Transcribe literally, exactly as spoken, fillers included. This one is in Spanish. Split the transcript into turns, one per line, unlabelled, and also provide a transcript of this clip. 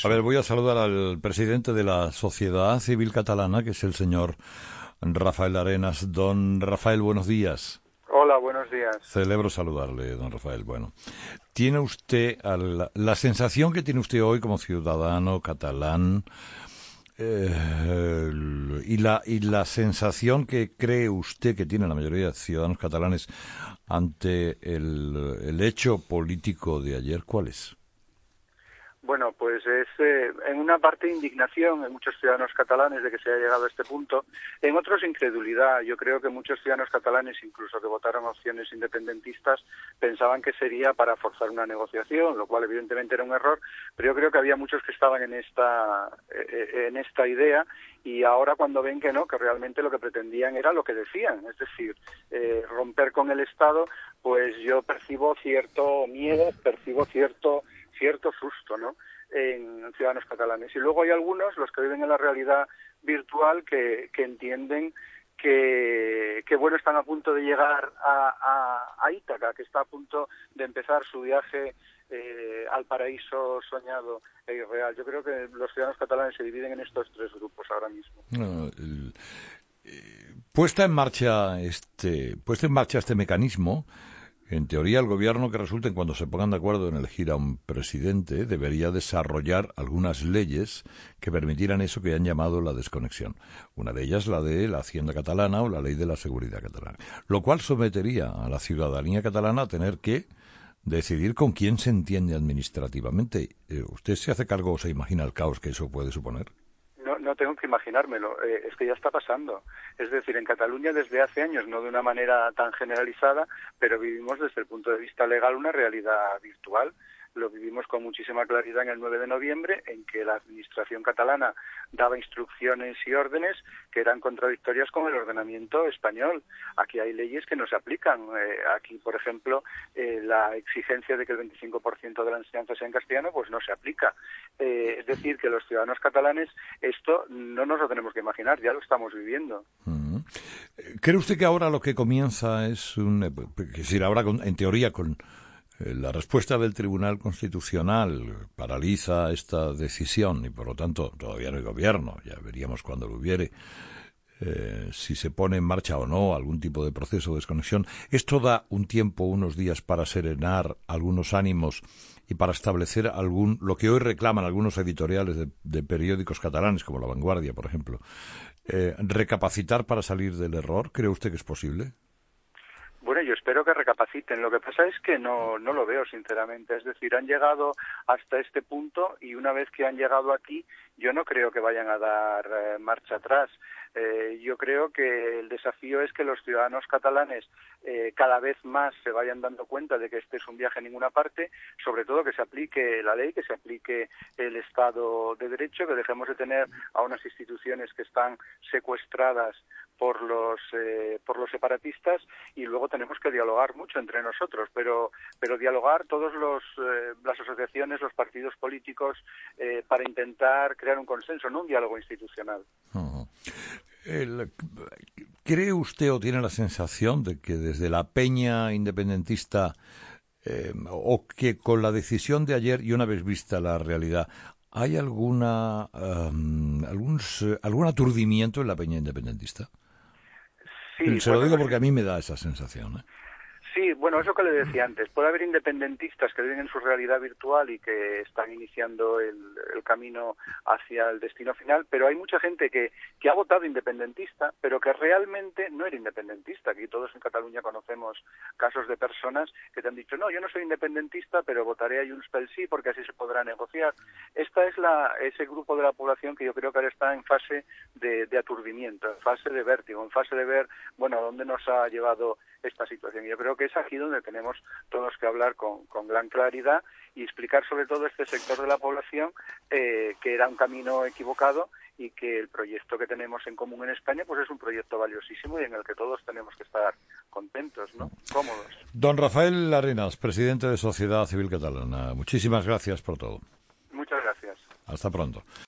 A ver, voy a saludar al presidente de la Sociedad Civil Catalana, que es el señor Rafael Arenas. Don Rafael, buenos días.
Hola, buenos días.
Celebro saludarle, don Rafael. Bueno, ¿tiene usted al, la sensación que tiene usted hoy como ciudadano catalán eh, y, la, y la sensación que cree usted que tiene la mayoría de ciudadanos catalanes ante el, el hecho político de ayer, cuál es?
Bueno, pues es eh, en una parte indignación en muchos ciudadanos catalanes de que se haya llegado a este punto, en otros incredulidad. Yo creo que muchos ciudadanos catalanes, incluso que votaron opciones independentistas, pensaban que sería para forzar una negociación, lo cual evidentemente era un error, pero yo creo que había muchos que estaban en esta eh, en esta idea y ahora cuando ven que no, que realmente lo que pretendían era lo que decían, es decir, eh, romper con el Estado, pues yo percibo cierto miedo, percibo cierto cierto susto, ¿no?, en ciudadanos catalanes. Y luego hay algunos, los que viven en la realidad virtual, que, que entienden que, que, bueno, están a punto de llegar a, a, a Ítaca, que está a punto de empezar su viaje eh, al paraíso soñado e irreal. Yo creo que los ciudadanos catalanes se dividen en estos tres grupos ahora mismo.
No, el, eh, puesta en marcha este, puesta en marcha este mecanismo. En teoría, el gobierno que resulten, cuando se pongan de acuerdo en elegir a un presidente, debería desarrollar algunas leyes que permitieran eso que han llamado la desconexión. Una de ellas, la de la Hacienda catalana o la ley de la seguridad catalana. Lo cual sometería a la ciudadanía catalana a tener que decidir con quién se entiende administrativamente. Eh, ¿Usted se hace cargo o se imagina el caos que eso puede suponer?
No, no tengo que imaginármelo, eh, es que ya está pasando. Es decir, en Cataluña desde hace años, no de una manera tan generalizada, pero vivimos desde el punto de vista legal una realidad virtual. Lo vivimos con muchísima claridad en el nueve de noviembre, en que la administración catalana daba instrucciones y órdenes que eran contradictorias con el ordenamiento español. Aquí hay leyes que no se aplican. Eh, aquí, por ejemplo, eh, la exigencia de que el veinticinco por ciento de la enseñanza sea en castellano, pues no se aplica. Eh, es decir, que los ciudadanos catalanes esto no nos lo tenemos que imaginar, ya lo estamos viviendo.
Uh-huh. ¿Cree usted que ahora lo que comienza es un... Es decir, ahora con, en teoría con... La respuesta del Tribunal Constitucional paraliza esta decisión y, por lo tanto, todavía no hay gobierno. Ya veríamos cuando lo hubiere, eh, si se pone en marcha o no algún tipo de proceso de desconexión. Esto da un tiempo, unos días, para serenar algunos ánimos y para establecer algún lo que hoy reclaman algunos editoriales de, de periódicos catalanes, como La Vanguardia, por ejemplo. Eh, ¿Recapacitar para salir del error? ¿Cree usted que es posible?
Bueno, yo espero que recapaciten. Lo que pasa es que no, no lo veo, sinceramente. Es decir, han llegado hasta este punto y una vez que han llegado aquí, yo no creo que vayan a dar eh, marcha atrás. Eh, yo creo que el desafío es que los ciudadanos catalanes eh, cada vez más se vayan dando cuenta de que este es un viaje a ninguna parte, sobre todo que se aplique la ley, que se aplique el Estado de Derecho, que dejemos de tener a unas instituciones que están secuestradas por los eh, por los separatistas, y luego tenemos que dialogar mucho entre nosotros, pero pero dialogar todos los eh, las asociaciones, los partidos políticos eh, para intentar crear un consenso, no un diálogo institucional.
Uh-huh. El, ¿Cree usted o tiene la sensación de que desde la peña independentista eh, o que con la decisión de ayer y una vez vista la realidad hay alguna um, algún algún aturdimiento en la peña independentista?
Sí,
Se
bueno,
lo digo porque a mí me da esa sensación, ¿eh?
Sí, bueno, eso que le decía antes. Puede haber independentistas que viven en su realidad virtual y que están iniciando el, el camino hacia el destino final, pero hay mucha gente que, que ha votado independentista, pero que realmente no era independentista. Aquí todos en Cataluña conocemos casos de personas que te han dicho, no, yo no soy independentista, pero votaré a Junts pel Sí porque así se podrá negociar. Esta es la ese grupo de la población que yo creo que ahora está en fase de, de aturdimiento, en fase de vértigo, en fase de ver, bueno, a dónde nos ha llevado esta situación. Yo creo que es aquí donde tenemos todos que hablar con, con gran claridad y explicar sobre todo a este sector de la población eh, que era un camino equivocado y que el proyecto que tenemos en común en España pues es un proyecto valiosísimo y en el que todos tenemos que estar contentos, ¿no? Cómodos.
Don Rafael Arenas, presidente de Sociedad Civil Catalana, muchísimas gracias por todo.
Muchas gracias.
Hasta pronto.